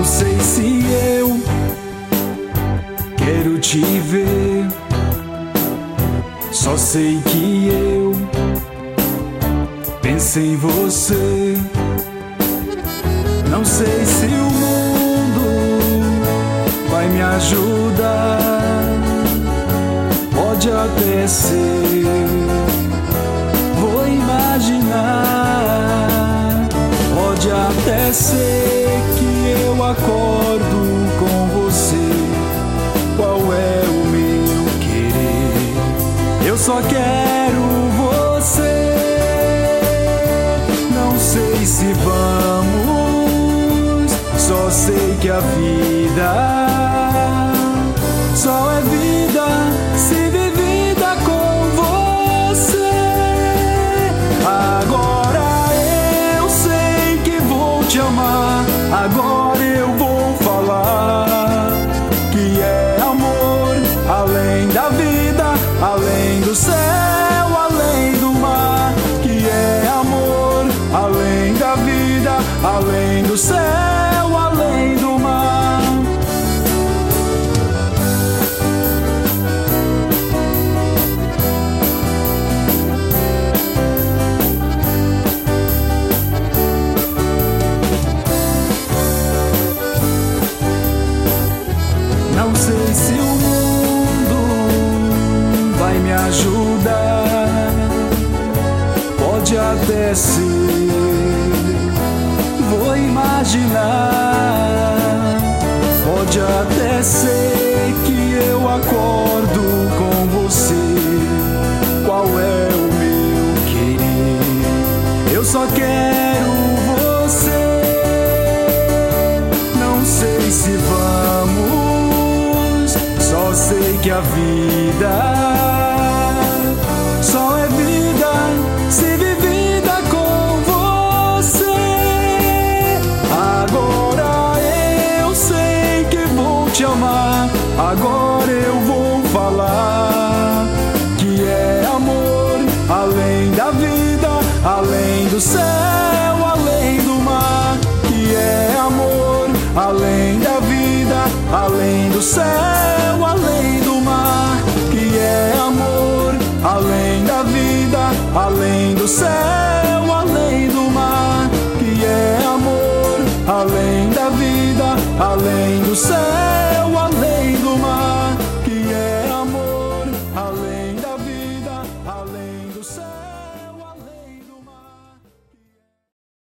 Não sei se eu quero te ver, só sei que eu pensei em você. Não sei se o mundo vai me ajudar, pode até ser, vou imaginar. Pode até ser que eu acordo com você. Qual é o meu querer? Eu só quero você. Não sei se vamos, só sei que a vida só é vida se vivida com você. Agora eu sei que vou te amar, agora eu vou falar que é amor além da vida, além do céu, além do mar. Que é amor além da vida, além do céu, além do mar. Não sei se o mundo vai me ajudar, pode até ser, vou imaginar. Pode até ser que eu acordo com você. Qual é o meu querer? Eu só quero você. Não sei se vamos, só sei que a vida só é vida se vivida com você. Agora eu sei que vou te amar, agora eu vou falar que é amor além da vida, além do céu, além do mar. Que é amor além da vida, além do céu, além do mar. Que é amor além da vida, além do céu, além do mar. Que é amor além da vida, além do céu.